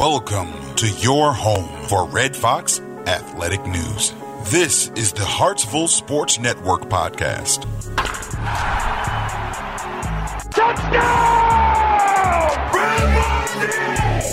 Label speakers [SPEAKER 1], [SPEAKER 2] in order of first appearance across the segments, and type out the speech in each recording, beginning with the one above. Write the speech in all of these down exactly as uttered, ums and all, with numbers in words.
[SPEAKER 1] Welcome to your home for Red Fox Athletic News. This is the Hartsville Sports Network podcast.
[SPEAKER 2] Touchdown! Red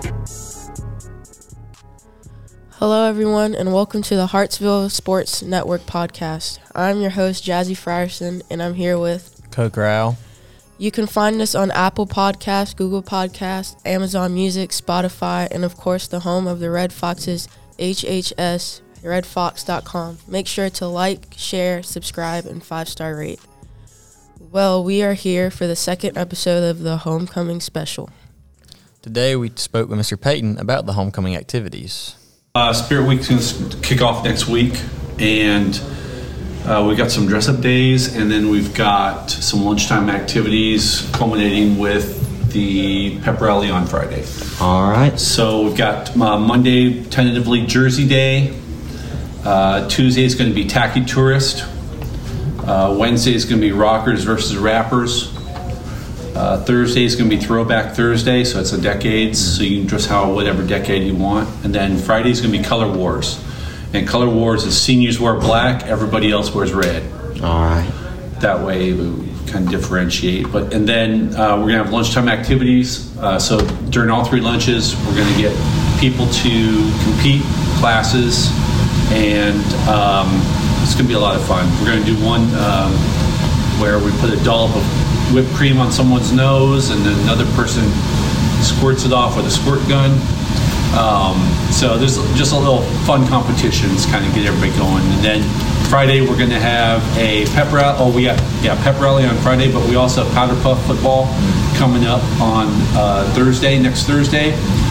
[SPEAKER 3] Hello, everyone, and welcome to the Hartsville Sports Network podcast. I'm your host, Jazzy Frierson, and I'm here with
[SPEAKER 4] Coke Rao.
[SPEAKER 3] You can find us on Apple Podcasts, Google Podcasts, Amazon Music, Spotify, and of course the home of the Red Foxes, H H S, red fox dot com. Make sure to like, share, subscribe, and five-star rate. Well, we are here for the second episode of the Homecoming Special.
[SPEAKER 4] Today we spoke with Mister Payton about the homecoming activities.
[SPEAKER 5] Uh, Spirit Week's going to kick off next week, and uh, we've got some dress-up days, and then we've got some lunchtime activities culminating with the pep rally on Friday.
[SPEAKER 4] All right.
[SPEAKER 5] So we've got uh, Monday, tentatively Jersey Day. Uh, Tuesday is going to be Tacky Tourist. Uh, Wednesday is going to be Rockers versus Rappers. Uh, Thursday is going to be Throwback Thursday, so it's a decades, so you can dress how whatever decade you want. And then Friday is going to be Color Wars. And Color Wars is seniors wear black, everybody else wears red.
[SPEAKER 4] All right.
[SPEAKER 5] That way we kind of differentiate. But and then uh, we're going to have lunchtime activities. Uh, so during all three lunches, we're going to get people to compete classes, and um, it's going to be a lot of fun. We're going to do one um, where we put a dollop of whipped cream on someone's nose, and then another person squirts it off with a squirt gun. Um, so there's just a little fun competitions, kind of get everybody going. And then Friday we're going to have a pep rally. Oh, we got yeah pep rally on Friday, but we also have powder puff football coming up on uh, Thursday, next Thursday.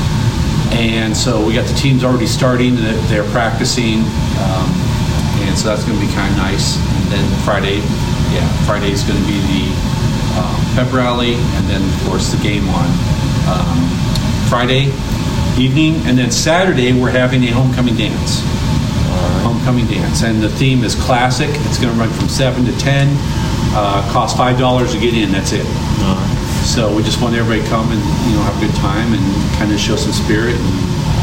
[SPEAKER 5] And so we got the teams already starting; they're practicing, um, and so that's going to be kind of nice. And then Friday, yeah, Friday is going to be the Um, pep rally, and then of course the game on um, Friday evening, and then Saturday we're having a homecoming dance. Right. Homecoming dance, and the theme is classic. It's going to run from seven to ten. Uh, costs five dollars to get in. That's it. Right. So we just want everybody to come and you know have a good time and kind of show some spirit and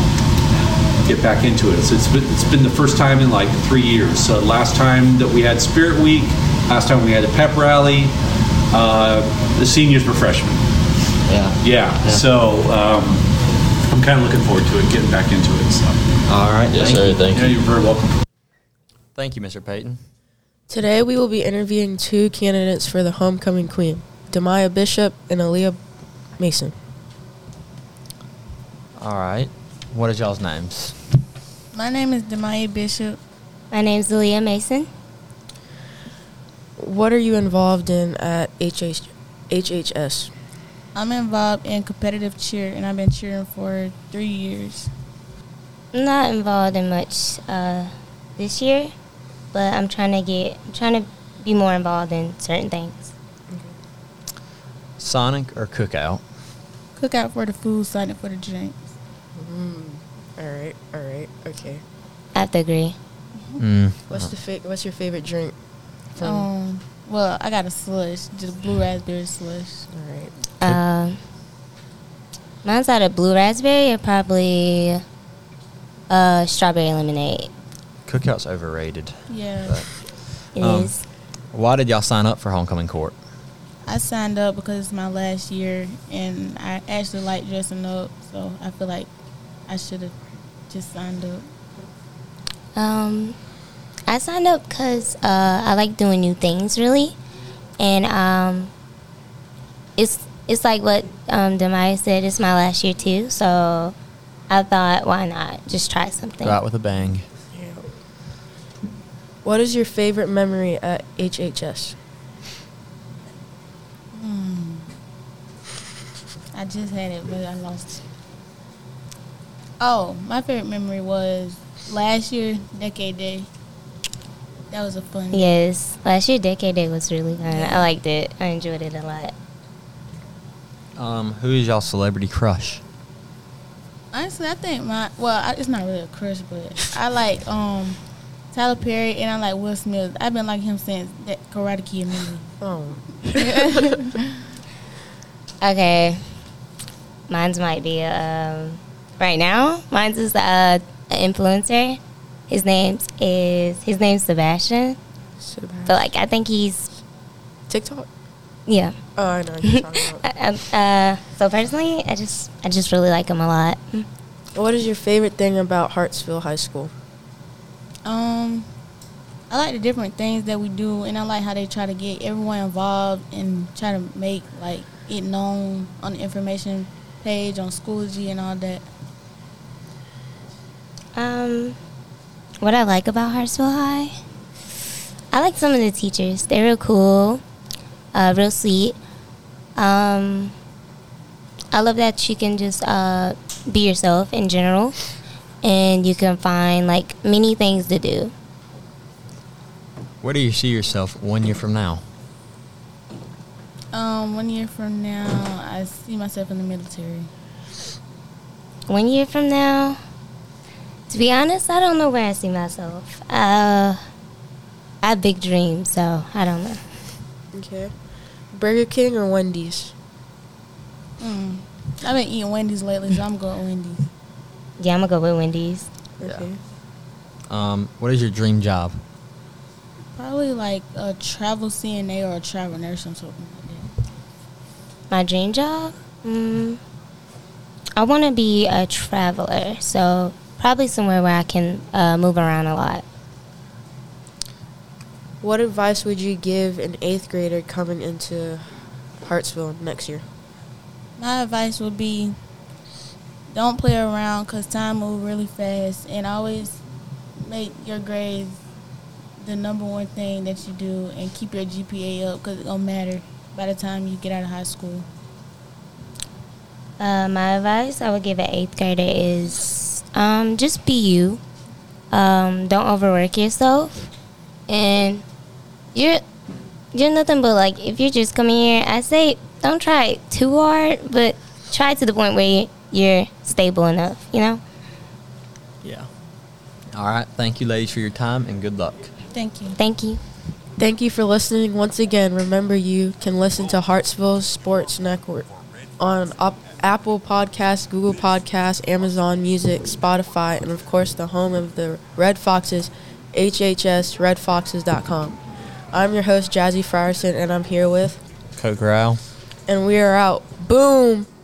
[SPEAKER 5] get back into it. So it's been, it's been the first time in like three years. So last time that we had Spirit Week, last time we had a pep rally. Uh, the seniors were freshmen.
[SPEAKER 4] Yeah.
[SPEAKER 5] Yeah. yeah. So um, I'm kind of looking forward to it, getting back into it. So.
[SPEAKER 4] All right.
[SPEAKER 6] Yes,
[SPEAKER 4] thank
[SPEAKER 6] sir.
[SPEAKER 4] You.
[SPEAKER 6] Thank
[SPEAKER 5] yeah,
[SPEAKER 6] you.
[SPEAKER 5] You're very welcome.
[SPEAKER 4] Thank you, Mister Payton.
[SPEAKER 3] Today we will be interviewing two candidates for the Homecoming Queen, Demaya Bishop and Aaliyah Mason.
[SPEAKER 4] All right. What are y'all's names?
[SPEAKER 7] My name is Demaya Bishop.
[SPEAKER 8] My name's Aaliyah Mason.
[SPEAKER 3] What are you involved in at H H S?
[SPEAKER 7] I'm involved in competitive cheer, and I've been cheering for three years.
[SPEAKER 8] I'm not involved in much uh, this year, but I'm trying to get, I'm trying to be more involved in certain things.
[SPEAKER 4] Okay. Sonic or Cookout?
[SPEAKER 7] Cookout for the food, Sonic for the drinks.
[SPEAKER 3] Mm. All right, all right, okay.
[SPEAKER 8] I have to agree.
[SPEAKER 4] Mm.
[SPEAKER 3] What's the fa- What's your favorite drink? From
[SPEAKER 7] um, well, I got a slush, just blue raspberry slush.
[SPEAKER 3] All right.
[SPEAKER 8] Um, mine's out of blue raspberry or probably uh, strawberry lemonade.
[SPEAKER 4] Cookout's overrated.
[SPEAKER 7] Yeah.
[SPEAKER 4] But,
[SPEAKER 8] It
[SPEAKER 4] um,
[SPEAKER 8] is.
[SPEAKER 4] Why did y'all sign up for Homecoming Court?
[SPEAKER 7] I signed up because it's my last year, and I actually like dressing up, so I feel like I should have just signed up.
[SPEAKER 8] Um, I signed up because uh, I like doing new things, really, and um, it's it's like what um, Demaya said. It's my last year too, so I thought, why not just try something?
[SPEAKER 4] Go out with a bang.
[SPEAKER 3] Yeah. What is your favorite memory at H H S?
[SPEAKER 7] Hmm. I just had it, but I lost it. Oh, my favorite memory was last year, Decade Day. That was a fun day.
[SPEAKER 8] Yes, last year Decade Day was really fun. I liked it. I enjoyed it a lot.
[SPEAKER 4] Um, who is y'all celebrity crush?
[SPEAKER 7] Honestly, I think my well, I, it's not really a crush, but I like um Tyler Perry and I like Will Smith. I've been liking him since that Karate Kid movie.
[SPEAKER 3] Oh.
[SPEAKER 8] Okay, mine's might be um, right now, mine's is uh, an influencer. His name's is his name's Sebastian.
[SPEAKER 3] Sebastian.
[SPEAKER 8] But like I think he's
[SPEAKER 3] TikTok?
[SPEAKER 8] yeah.
[SPEAKER 3] Oh, I know what you're talking about.
[SPEAKER 8] uh, so personally, I just I just really like him a lot.
[SPEAKER 3] What is your favorite thing about Hartsville High School?
[SPEAKER 7] Um, I like the different things that we do, and I like how they try to get everyone involved and try to make like it known on the information page on Schoology and all that.
[SPEAKER 8] Um, what I like about Hartsville High, I like some of the teachers. They're real cool, uh, real sweet. Um, I love that you can just uh, be yourself in general, and you can find like many things to do.
[SPEAKER 4] Where do you see yourself one year from now?
[SPEAKER 7] Um, one year from now, I see myself in the military.
[SPEAKER 8] One year from now, to be honest, I don't know where I see myself. Uh, I have big dreams, so I don't know.
[SPEAKER 3] Okay. Burger King or Wendy's?
[SPEAKER 7] Mm. I've been eating Wendy's lately, so I'm going Wendy's.
[SPEAKER 8] Yeah, I'm gonna go with Wendy's.
[SPEAKER 3] Okay.
[SPEAKER 4] Um, what is your dream job?
[SPEAKER 7] Probably like a travel C N A or a travel nurse or something like that.
[SPEAKER 8] My dream job? Mm, I want to be a traveler, so probably somewhere where I can uh, move around a lot.
[SPEAKER 3] What advice would you give an eighth grader coming into Hartsville next year?
[SPEAKER 7] My advice would be don't play around because time moves really fast, and always make your grades the number one thing that you do and keep your G P A up because it don't matter by the time you get out of high school.
[SPEAKER 8] Uh, my advice I would give an eighth grader is um, just be you. Um, don't overwork yourself. And you're you're nothing but, like, if you're just coming here, I say don't try too hard, but try to the point where you're stable enough, you know?
[SPEAKER 4] Yeah. All right. Thank you, ladies, for your time, and good luck.
[SPEAKER 7] Thank you.
[SPEAKER 8] Thank you.
[SPEAKER 3] Thank you for listening. Once again, remember you can listen to Hartsville Sports Network on op- Apple Podcasts, Google Podcasts, Amazon Music, Spotify, and, of course, the home of the Red Foxes, H H S red foxes dot com. I'm your host, Jazzy Frierson, and I'm here with...
[SPEAKER 4] Coke Rao.
[SPEAKER 3] And we are out. Boom!